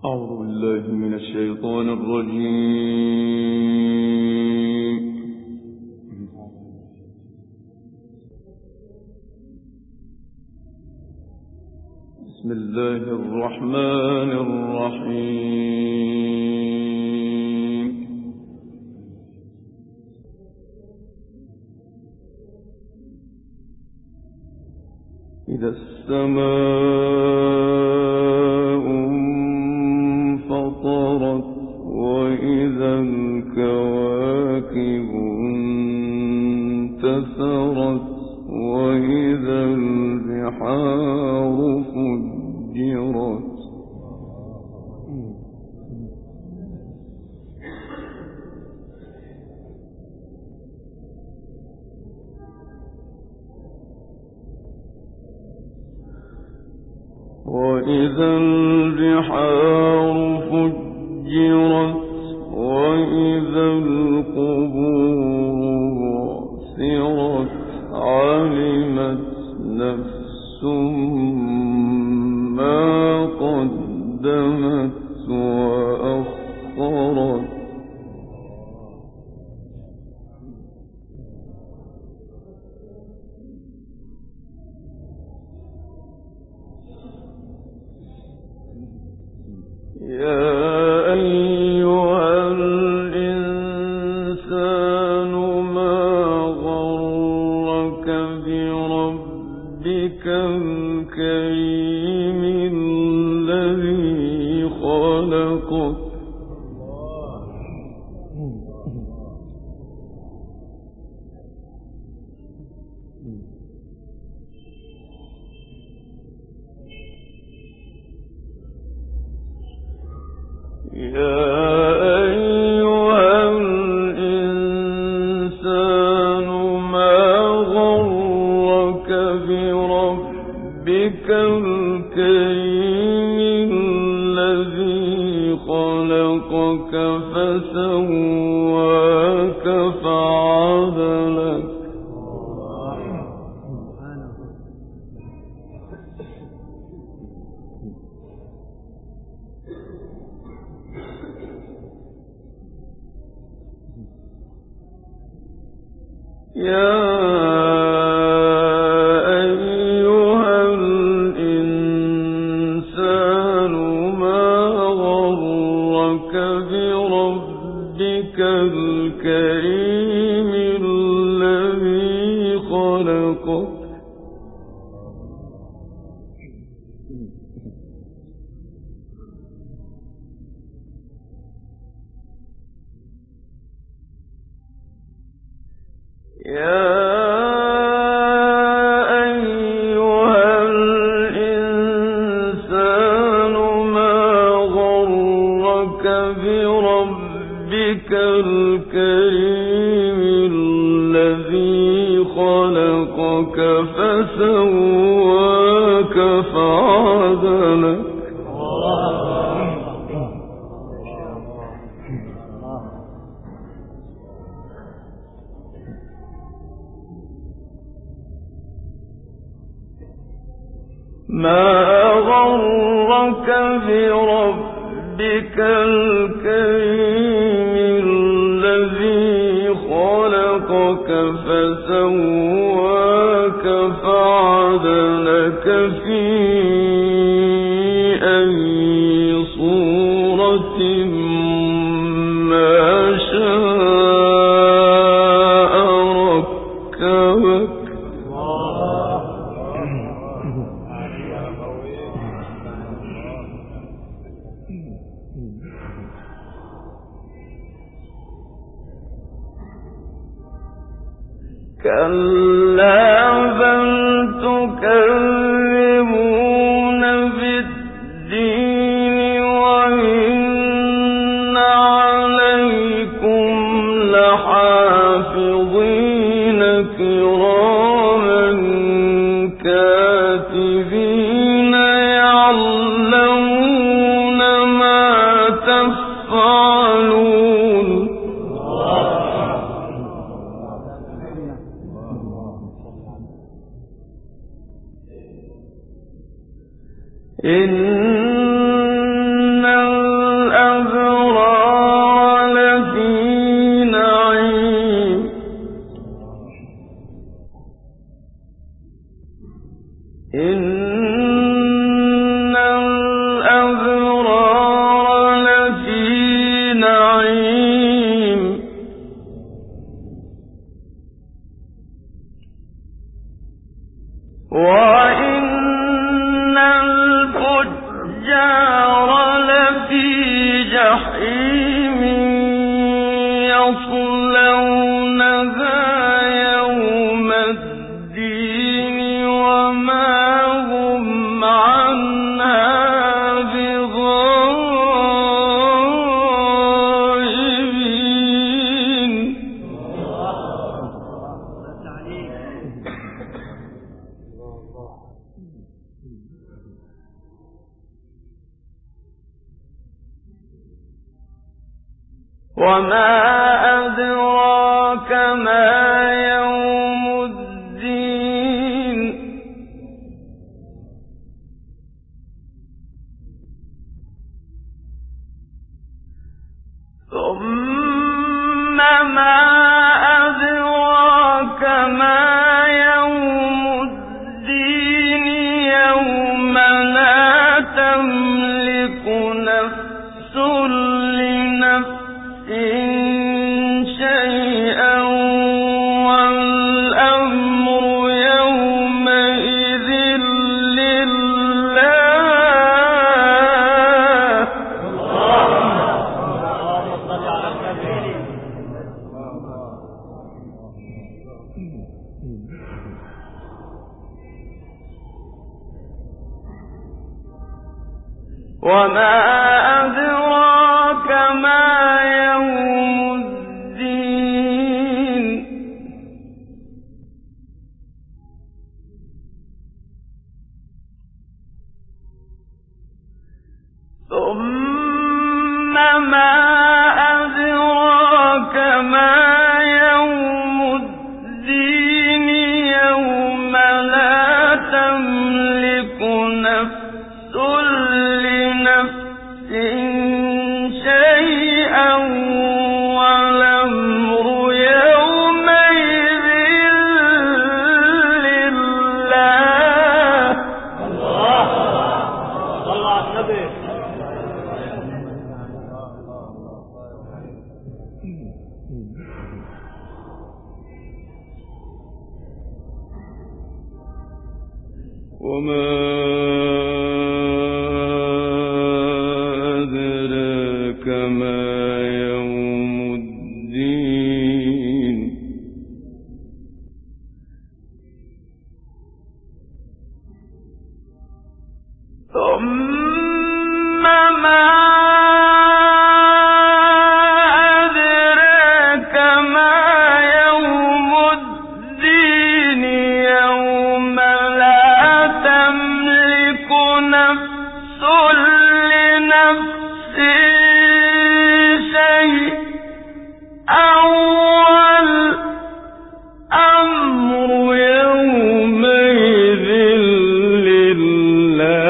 أعوذ بالله من الشيطان الرجيم. بسم الله الرحمن الرحيم. إذا السماء انفطرت وإذا الكواكب انتثرت وإذا البحار فجرت وإذا البحار فجرت وإذا القبور بعثرت علمت نفس ما قدمت وأخرت يا أيها الإنسان ما غرك بربك الكريم الذي خلقك الكريم الذي خلقك فسواك فعدلك بربك الكريم الذي خلقك بربك الكريم الذي خلقك فسواك فعدلك ما غرك بربك الكريم الذي خلقك فسواك فعدلك في أي صورة ما شاء ركبك كلا بل تكذبون بالدين وإن عليكم لحافظين كراما كاتبين يعلمون ما تفعلون إن جحيم يصلونها يوم الدين وما هم عنها بغائبين. وما أدراك ما يوم الدين. ثم ما أدراك ما يوم الدين. يوم لا تملك نفس لنفس شيئا والأمر يومئذ لله. وما أدراك ما يوم الدين. ثم ما أدراك ما يوم الدين. يوم لا تملك نفس لنفس شيئا والأمر يومئذ لله. الله صلى على النبي. وما أدراك ما يوم الدين. ثم ما أدراك ما يوم الدين. يوم لا تملك نفس لنفس شيئا والأمر يومئذ لله.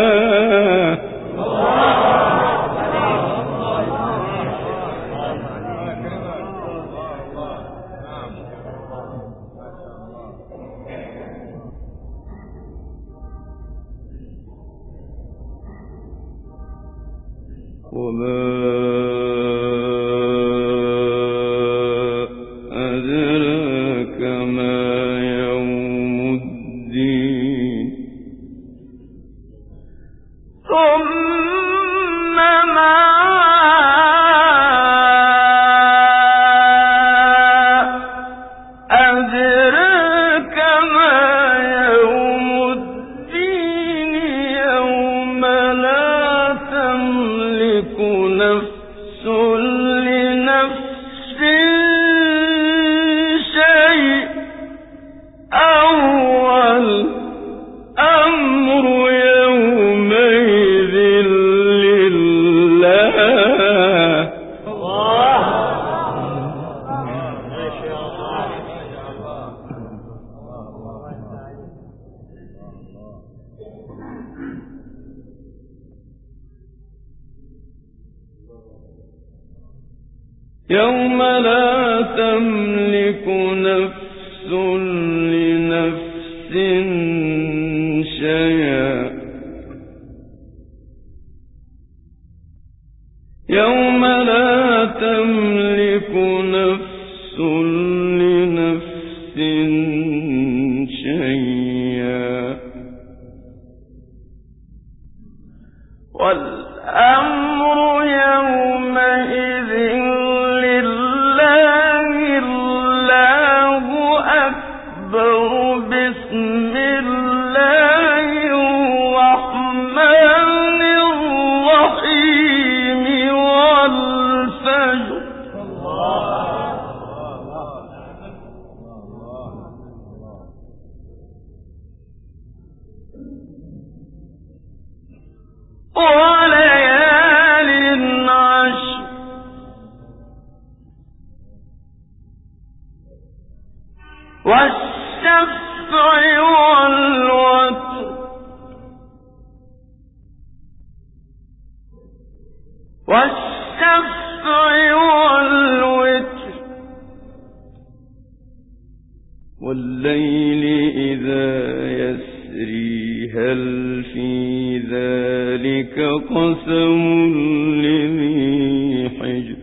وما أدراك ما يوم الدين. ثم ما أدراك ما يوم الدين. يوم لا تملك نفس لنفس شيئا والأمر يومئذ لله. يوم لا تملك نفس لنفس شيئا. يوم لا تملك نفس لنفس شيئا والأمر يوم والشفع والوتر والليل إذا يسري هل في ذلك قسم لذي حجر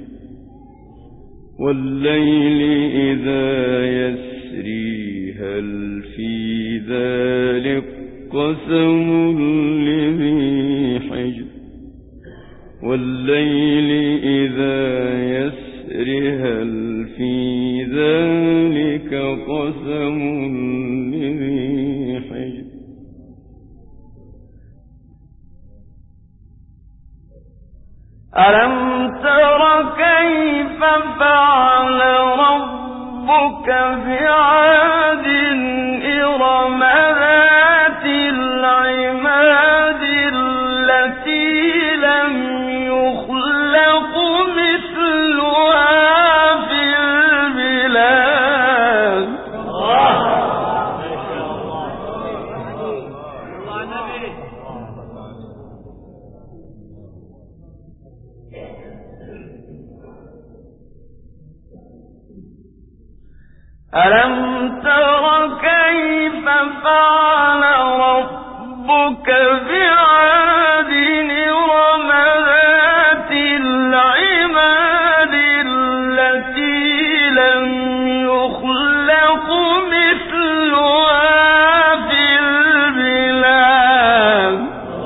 والليل إذا يسري هل في ذلك قسم لذي حجر والليل إذا يسري هل في ذلك قسم لذي حجر ألم تر كيف فعل ربك بعاد إرم ذات العماد التي لم يخلق مثلها في البلاد ألم تر كيف فعل ربك بعاد إرم ذات العماد التي لم يخلق مثلها في البلاد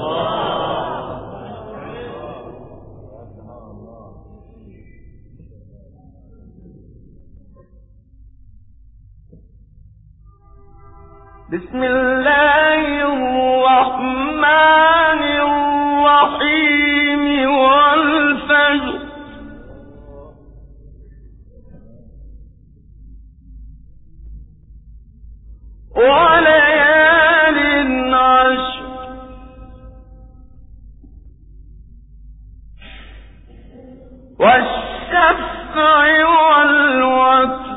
بسم الله الرحمن الرحيم والفجر وليال عشر والشفع والوتر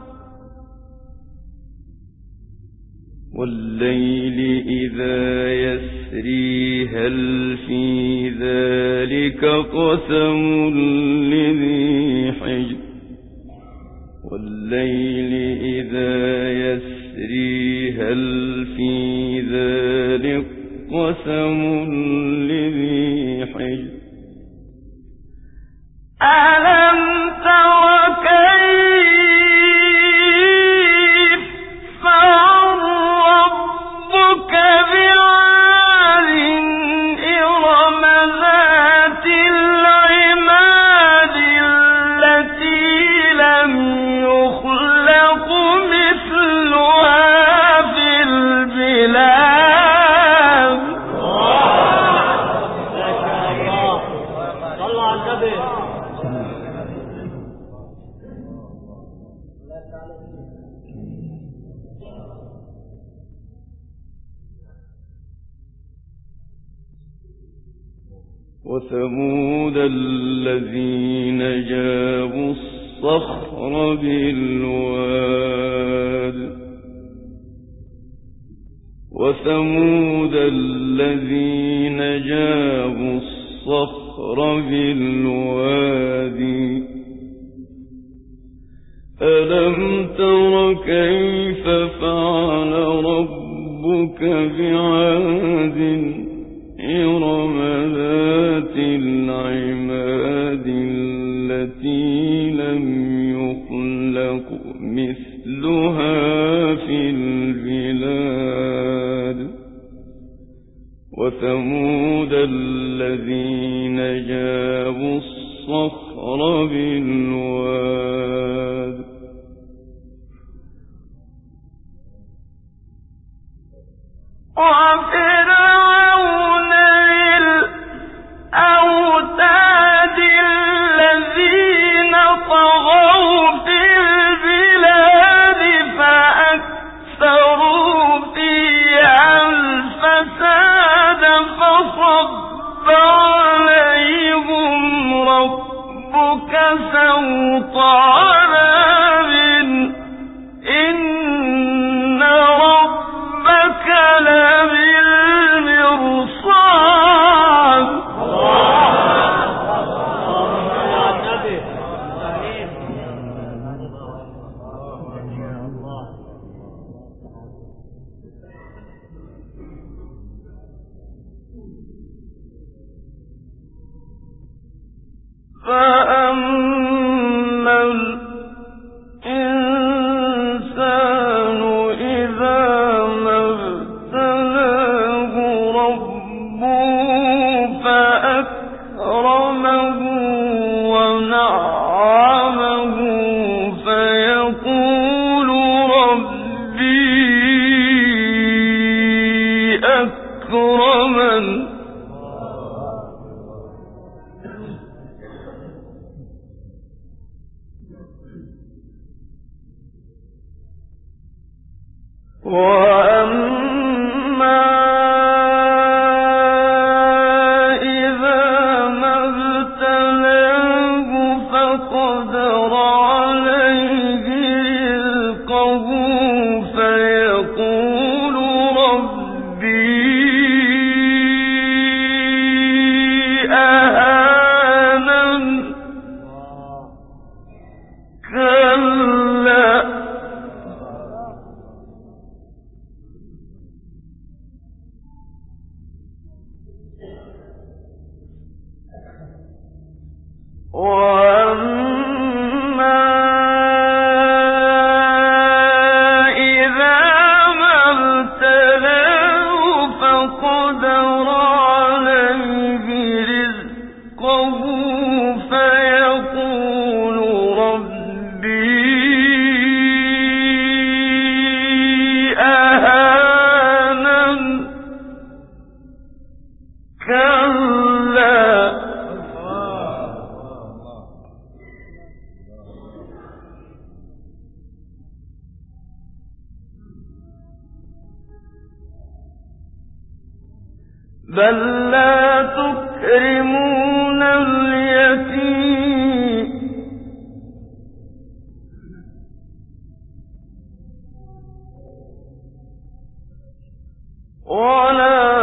والليل إذا يسري هل في ذلك قسم لذي حجر والليل إذا يسري هل في ذلك قسم لذي حجر ألم تر كيف فعل ربك بعاد إرم ذات العماد التي لم يخلق مثلها في البلاد صلى على النبي وثمود الذين جابوا الصخر بالواد وثمود الذين جابوا الصخر بالوادي ألم تر كيف فعل ربك بعاد إرم ذات العماد التي لم يخلق مثلها في البلاد وثمود الذين جابوا الصخر بالواد وفرعون الأوتاد الذين طغوا في البلاد فأكثروا فيها الفساد فصب عليهم ربك سوط عذاب إن فأما الإنسان إذا ما ابتلاه ربه فأكرمه ونعمه فيقول ربي أكرمن وأما إذا ما ابتلاه فقدر عليه رزقه فيقول ربي أهانن كلا وأما إذا ما ابتلاه فقدر عليه رزقه فيقول ربي أهانن كلا بل لا تكرمون اليتيم ولا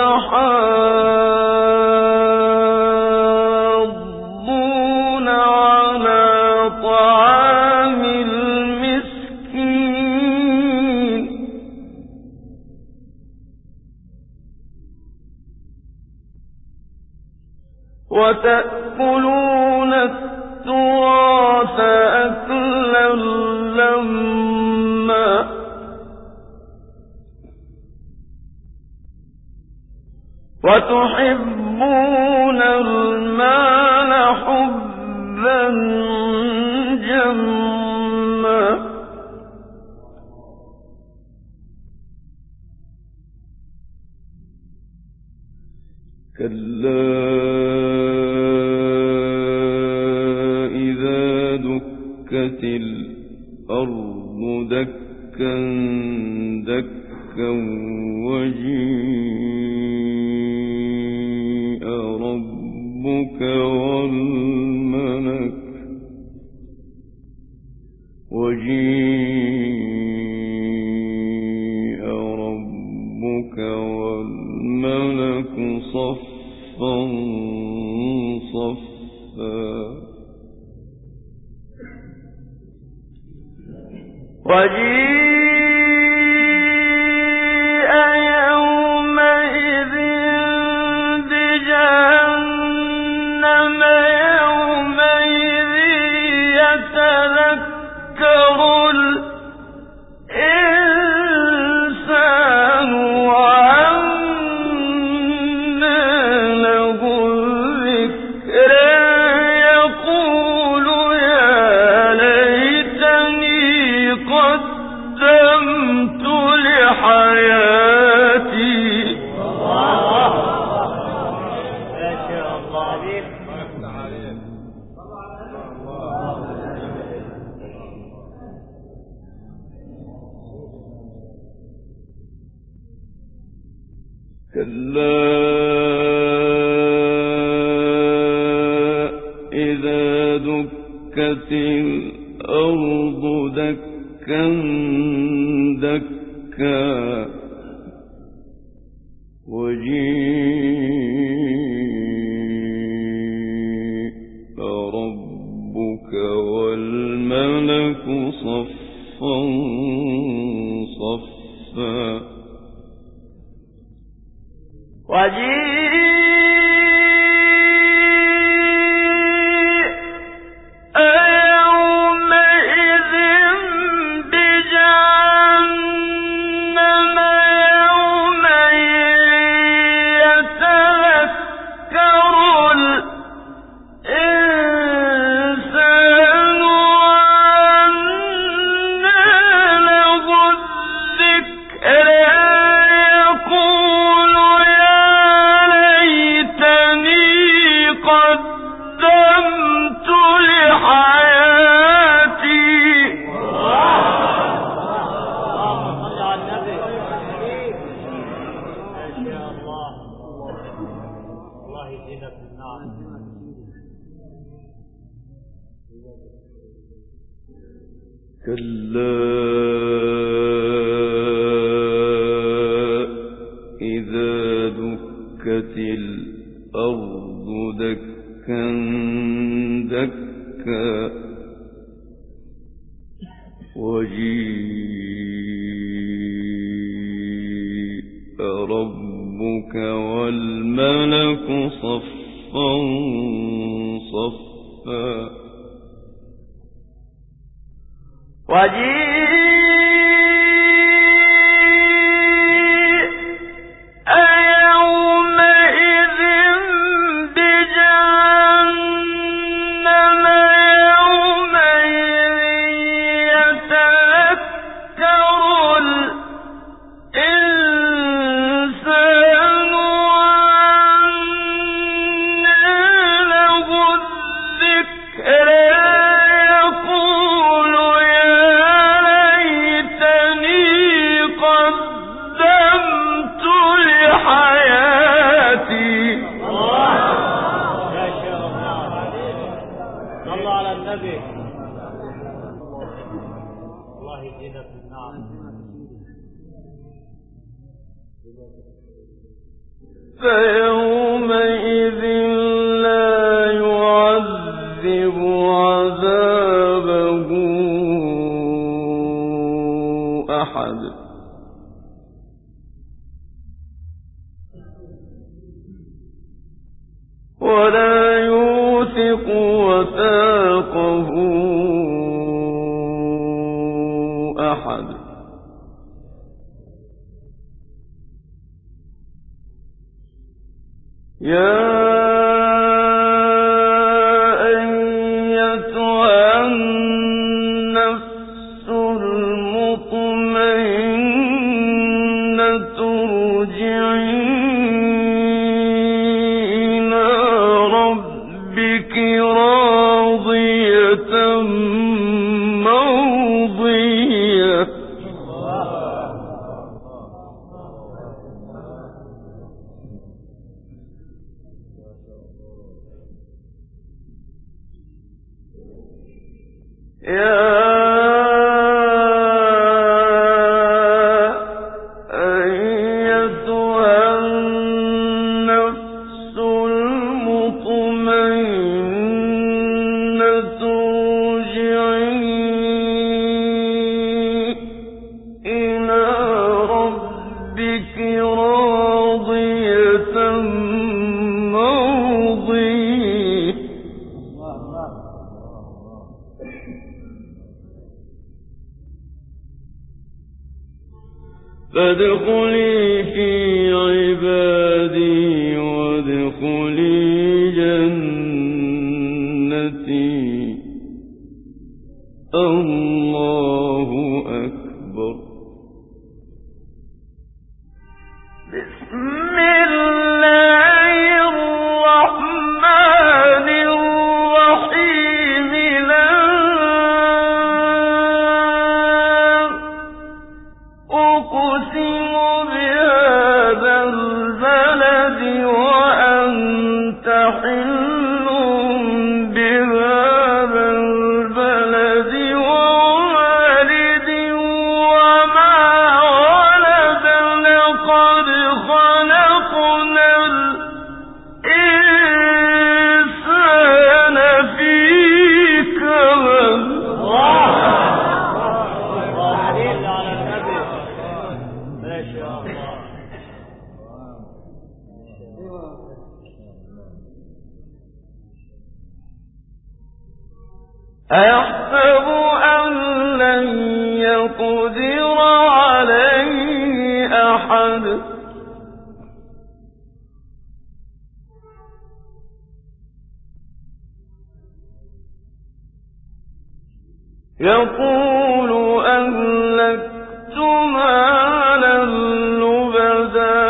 تحاضون على طعام المسكين وتأكلون التراث أكلا لما وتحبون المال حبا جما كلا إذا دكت الأرض دكا دكا وجيء ربك والملك صفا صفا وجيء يومئذ بجهنم يومئذ يتذكر الإنسان وأنى له الذكر يقول يا ليتني قدمت لحياتي كلا إذا دكت الأرض دكا دكا وجيء ربك والملك صفا صفا وجيء كلا إذا دكت الأرض دكا دكا وجيء ربك والملك صفا صفا فيومئذ لا يعذب عذابه أحد ولا يوثق وثاقه أحد يا أيتها النفس المطمئنة ارجعي إلى ربك راضية مرضية يا أيتها النفس المطمئنة ارجعي إلى ربك راضية مرضية فادخلي في عبادي وادخلي جنتي الله أكبر بسم الله الرحمن الرحيم لا أقسم بهذا البلد وأنت حل بهذا البلد ووالد وما ولد لقد خلقنا الإنسان في كبد أيحسب أن لن يقدر عليه أحد يقول أهلكت مالا لبدا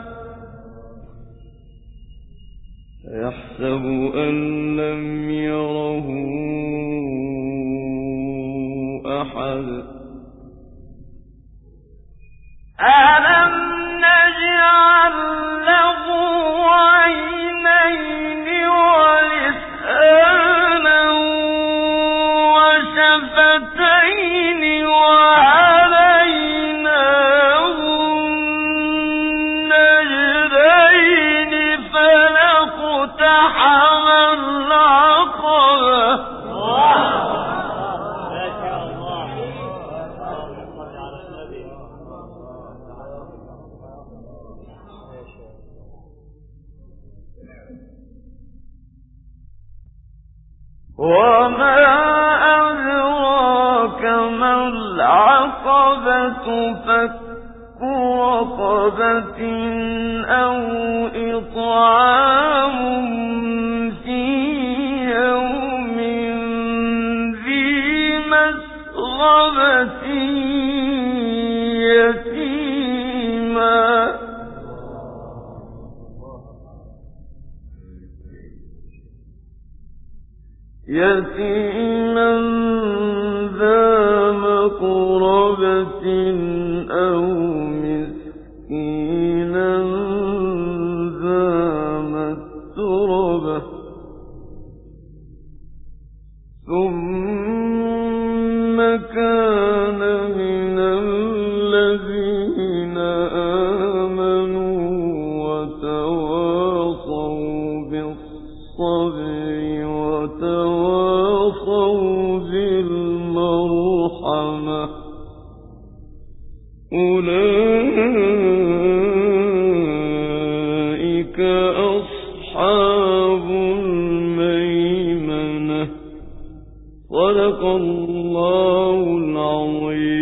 يحسب أن لم يره أحد ألم نجعل له عينين ولسانا وما أدراك ما العقبة فك رقبة أو إطعام في يوم ذي مسغبة يتيما ذا مقربة أو مسكينا ذا متربة ثم كان من الذين آمنوا وتواصوا بالصبر وتواصوا بالمرحمة أولئك أصحاب الميمنة صدق الله العظيم.